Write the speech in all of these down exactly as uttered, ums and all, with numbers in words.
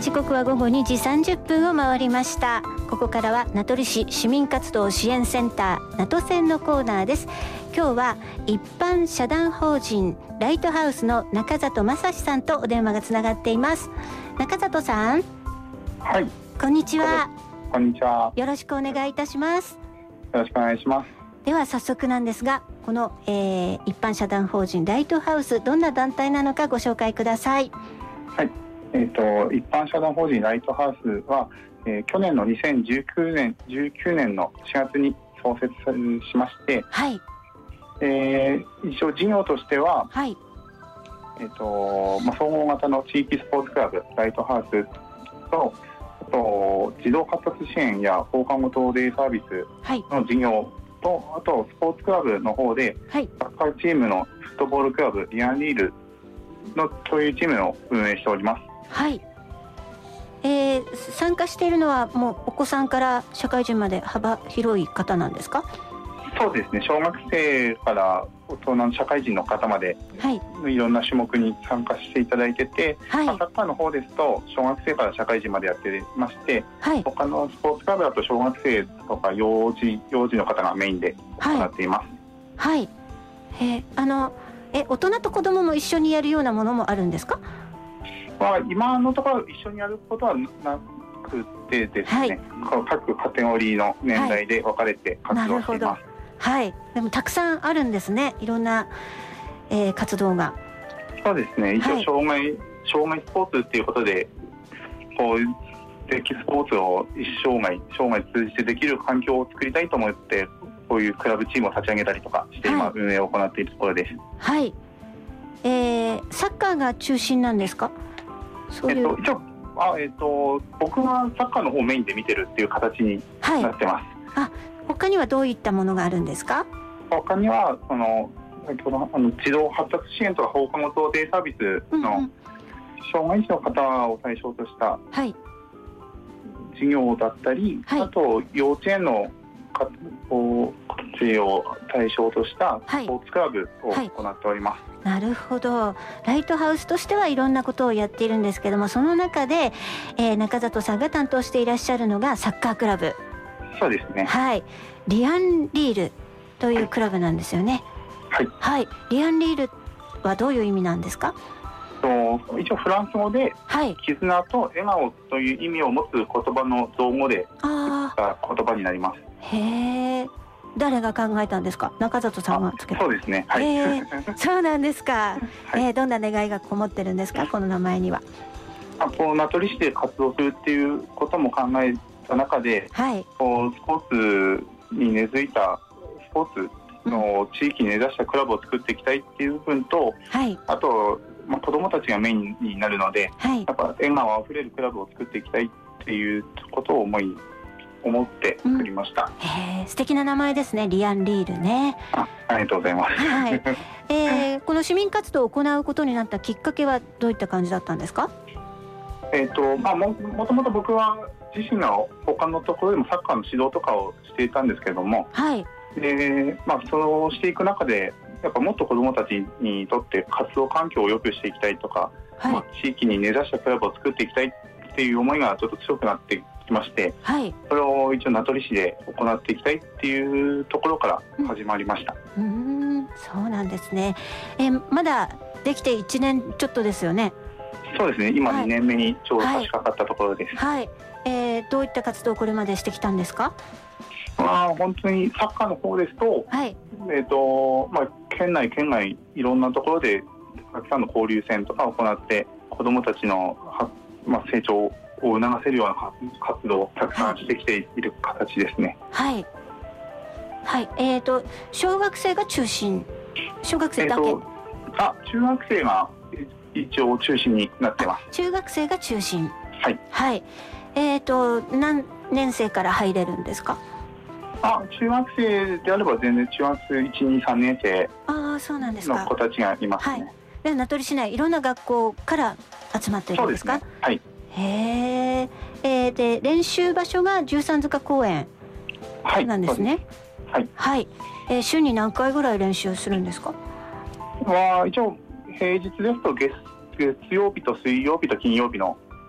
時刻は午後にじさんじゅっぷんを回りました。ここからは名取市市民活動支援センター名取センのコーナーです。今日は一般社団法人ライトハウスの中里正史さんとお電話がつながっています。中里さん、 はい、 こんにちは。 こんにちは。 よろしくお願いいたします。 よろしくお願いします。 では早速なんですが、この、えー、一般社団法人ライトハウス、どんな団体なのかご紹介ください。 はい、えーと、一般社団法人ライトハウスは、えー、去年のにせんじゅうきゅうねんじゅうきゅうねんのしがつに創設しまして、はい、えー、一応事業としては、はい、えーとまあ、総合型の地域スポーツクラブライトハウスと、あと児童発達支援や放課後等デイサービスの事業と、はい、あとスポーツクラブの方で、はい、サッカーチームのフットボールクラブリアンリールのそういうチームを運営しております。 はい、えー、参加しているのはもうお子さんから社会人まで幅広い方なんですか？ そうですね、小学生から大人の社会人の方まで、はい、いろんな種目に参加していただいてて、はい、まあ、サッカーの方ですと小学生から社会人までやってまして、はい、他のスポーツクラブだと小学生とか幼児、幼児の方がメインで行っています。はい、はい、 えー、あのえ大人と子どもも一緒にやるようなものもあるんですか？ まあ、今のところ一緒にやることはなくてですね、はい、各カテゴリーの年代で分かれて活動しています。 はい、でもたくさんあるんですね、いろんな、えー、活動が。 そうですね、一応障害、はい、障害スポーツっていうことでこうデッキスポーツを一生涯生涯通じてできる環境を作りたいと思ってこういうクラブチームを立ち上げたりとかして今運営を行っているところです。 はい、えー、サッカーが中心なんですか？そういう、 えっと、一応あ、えっと、僕はサッカーの方をメインで見てるっていう形になってます。 はい、あ、他にはどういったものがあるんですか？ 他にはその先ほどあの児童発達支援とか放課後等デイサービスの障害児の方を対象とした事業だったり、はい、あと幼稚園の子たちを対象としたスポーツクラブを行っております。 はいはい、なるほど。ライトハウスとしてはいろんなことをやっているんですけども、その中で、えー、中里さんが担当していらっしゃるのがサッカークラブ。そうですね。はい。リアンリールというクラブなんですよね。はい。はい。リアンリールはどういう意味なんですか？ と一応フランス語で、はい、絆と笑顔という意味を持つ言葉の造語で作った言葉になります。 へえ。誰が考えたんですか？中里さんがつけた。 そうですね。はい。 えー、そうなんですか。はい、えー、どんな願いがこもってるんですか？この名前には。あ、 この名取市で活動するっていうことも考えた中で、はい、こうスポーツに根付いたスポーツの地域に根ざしたクラブを作っていきたいっていう部分と、はい、あと、まあ、子どもたちがメインになるので、はい、やっぱ笑顔あふれるクラブを作っていきたいっていうことを思い思って作りました。 うん、へー、素敵な名前ですね、リアンリールね。 あ、ありがとうございます。はい、 えー、この市民活動を行うことになったきっかけはどういった感じだったんですか？ えーとまあ、も, もともと僕は自身が他のところでもサッカーの指導とかをしていたんですけれども、はい、でまあ、それをしていく中でやっぱもっと子どもたちにとって活動環境を良くしていきたいとか、はい、まあ、地域に根ざしたクラブを作っていきたいっていう思いがちょっと強くなってきまして、はい、それを一応名取市で行っていきたいっていうところから始まりました。 うん、うーん、そうなんですね。えまだできていちねんちょっとですよね。 そうですね、今にねんめにちょうど差し掛かったところです。 はい、はい、えー、どういった活動をこれまでしてきたんですか？ まあ、本当にサッカーの方ですと、はい、えーとまあ、県内県外いろんなところでたくさんの交流戦とかを行って子どもたちのは、まあ、成長を促せるような活動をたくさんしてきている形ですね。はい、 はい、えーと小学生が中心、小学生だけ、えーとあ中学生が一応中心になってます。 中学生が中心。 はい、はい、 えーと何年生から入れるんですか？ あ、中学生であれば全然中学いち、に、さんねん生の子たちがいますね。はい、 で名取市内いろんな学校から集まっているんですか？ そうですね。はい。 へー、えー、で練習場所が十三塚公園なんですね。はい、はい、えー、週に何回ぐらい練習するんですか？ は一応平日ですと 月, 月曜日と水曜日と金曜日の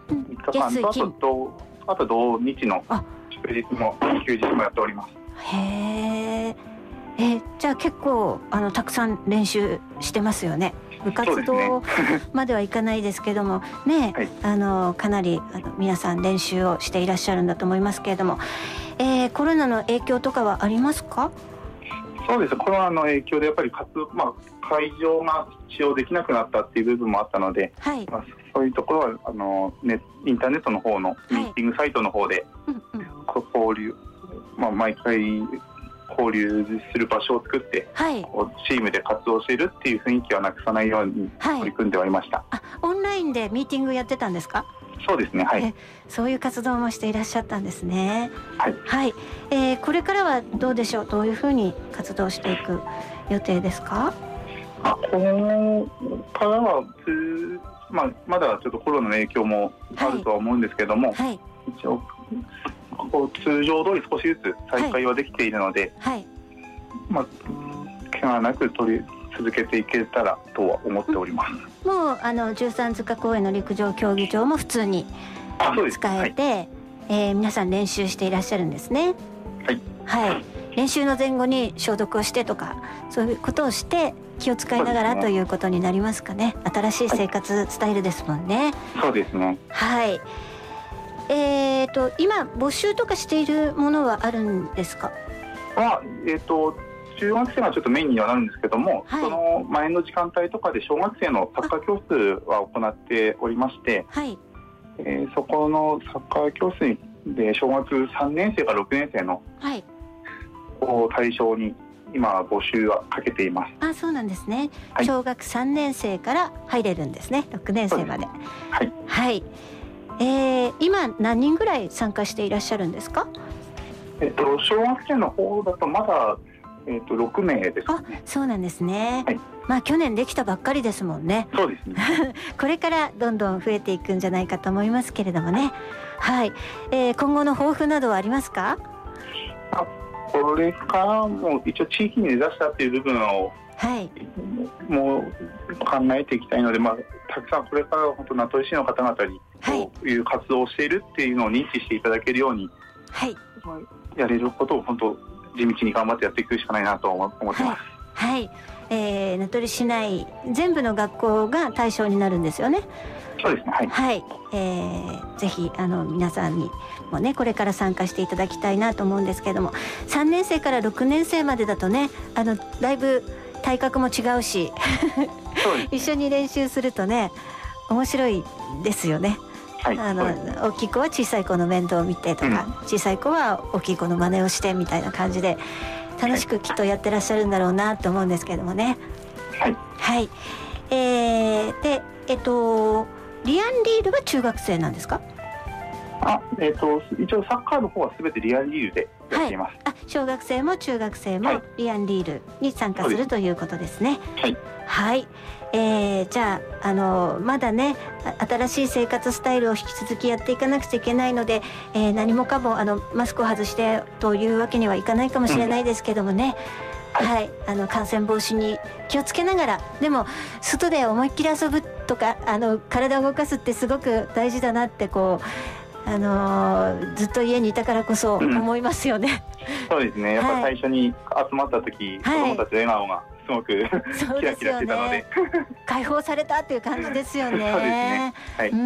うん、みっかかんと、あと土あと土日の祝日も休日もやっております。 へえ。えじゃあ結構あのたくさん練習してますよね。部活動まではいかないですけどもね、はい、あのかなりあの皆さん練習をしていらっしゃるんだと思いますけれども、えー、コロナの影響とかはありますか？ そうです。コロナの影響でやっぱり活、まあ、会場が使用できなくなったっていう部分もあったので、はい、まあ、そういうところはあのネインターネットの方のミーティングサイトの方で、はい、交流、まあ、毎回交流する場所を作って、はい、チームで活動しているっていう雰囲気はなくさないように取り組んではいました、 はい、あ、オンラインでミーティングやってたんですか？ そうですね、はい、 そういう活動もしていらっしゃったんですね。 はい、 はい、えー、これからはどうでしょう？どういうふうに活動していく予定ですか？ あ、このからは、まあ、まだちょっとコロナの影響もあるとは思うんですけども、はいはい、一応こう通常通り少しずつ再開はできているので、はいはい、まあ、怪我なく取り続けていけたらとは思っております。 うん、もうあの十三塚公園の陸上競技場も普通に使えて、はい、えー、皆さん練習していらっしゃるんですね。 はい、 はい、練習の前後に消毒をしてとかそういうことをして気を使いながら、ね、ということになりますかね。新しい生活スタイルですもんね。 そうですね。 はい。えーと今募集とかしているものはあるんですか？ は、えーと中学生がちょっとメインにはなるんですけども、はい、その前の時間帯とかで小学生のサッカー教室は行っておりまして、はい、えー、そこのサッカー教室で小学さんねん生からろくねん生の、はい、を対象に今募集はかけています。 あ、そうなんですね、はい、小学さんねん生から入れるんですね。ろくねん生まで。 はい、 はい、えー、今何人ぐらい参加していらっしゃるんですか？ えっと、小学生の方だとまだえー、とろくめいですね。 あ、そうなんですね、はい、まあ去年できたばっかりですもんね。 そうですねこれからどんどん増えていくんじゃないかと思いますけれどもね。はい、えー、今後の抱負などはありますか？ あ、これからも一応地域に根ざしたっていう部分を、はい、もう考えていきたいので、まあ、たくさんこれから本当名取市の方々にこういう活動をしているっていうのを認知していただけるように、はい、やれることを本当地道に頑張ってやっていくしかないなと思ってます。はい、 はい、えー、名取市内全部の学校が対象になるんですよね。 そうですね。はい、 はい、えー、ぜひあの皆さんにもねこれから参加していただきたいなと思うんですけれども、さんねん生からろくねん生までだとね、あのだいぶ体格も違うし一緒に練習するとね面白いですよね。はい、あの大きい子は小さい子の面倒を見てとか、うん、小さい子は大きい子の真似をしてみたいな感じで楽しくきっとやってらっしゃるんだろうなと思うんですけどもね。 はい、 はい、えー、でえっとリアンリールは中学生なんですか？ あ、えー、と一応サッカーの方は全てリアンリールでやっています。 はい、あ、小学生も中学生もリアンリールに参加するということですね。 はい、 はい、えー、じゃあ、あのまだね新しい生活スタイルを引き続きやっていかなくちゃいけないので、えー、何もかもあのマスクを外してというわけにはいかないかもしれないですけどもね、うん、はい、あの感染防止に気をつけながら、でも外で思いっきり遊ぶとかあの体を動かすってすごく大事だなってこうあのー、ずっと家にいたからこそ思いますよね、 うん、そうですね。やっぱ最初に集まった時、はい、子供たちの笑顔がすごくキラキラしてたので、 解放されたっていう感じですよね。 そうですね、はい、 うん、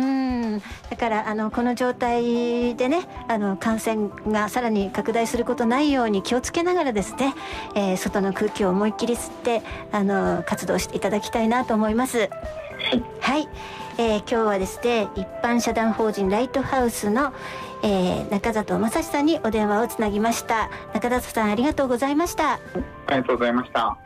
だからあのこの状態でねあの感染がさらに拡大することないように気をつけながらですね、えー、外の空気を思いっきり吸ってあの活動していただきたいなと思います。はい、はい、えー、今日はですね一般社団法人ライトハウスの、えー、中里正史さんにお電話をつなぎました。中里さんありがとうございました。 ありがとうございました。